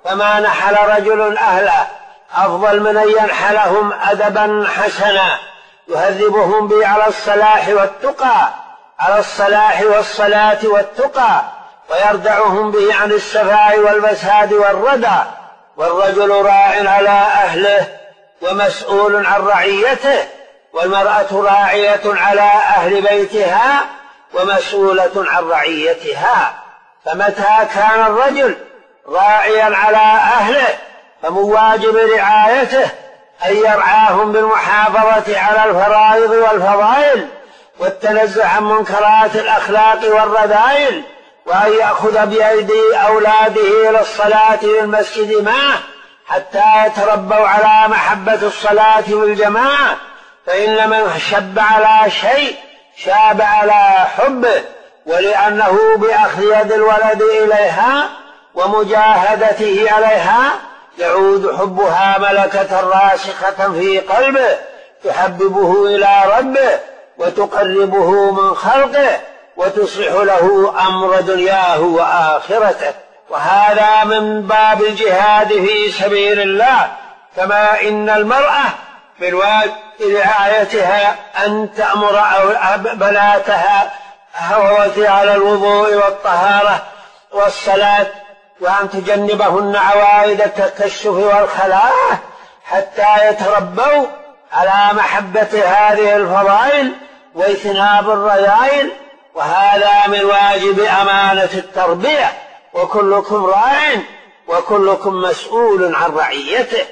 فما نحل رجل أهله أفضل من أن ينحلهم أدبا حسنا يهذبهم به على الصلاح والتقى، على الصلاح والصلاة والتقى، ويردعهم به عن السفاع والفساد والردى. والرجل راع على أهله ومسؤول عن رعيته، والمرأة راعية على أهل بيتها ومسؤولة عن رعيتها. فمتى كان الرجل راعيا على أهله فمن واجب رعايته أن يرعاهم بالمحافظة على الفرائض والفضائل والتنزه عن منكرات الأخلاق والرذائل، وأن يأخذ بأيدي أولاده إلى الصلاة في المسجد معه حتى يتربوا على محبة الصلاة والجماعة، فإن من شب على شيء شاب على حبه، ولأنه بأخذ يد الولد إليها ومجاهدته عليها يعود حبها ملكة راسخة في قلبه تحببه إلى ربه وتقربه من خلقه وتصلح له أمر دنياه وآخرته. وهذا من باب الجهاد في سبيل الله. كما إن المرأة بالواجب رعايتها أن تأمر بناتها على الوضوء والطهارة والصلاة، وأن تجنبهن عوائد التكشف والخلاعة حتى يتربوا على محبة هذه الفضائل واجتناب الرذائل. وهذا من واجب أمانة التربية. وكلكم راع وكلكم مسؤول عن رعيته.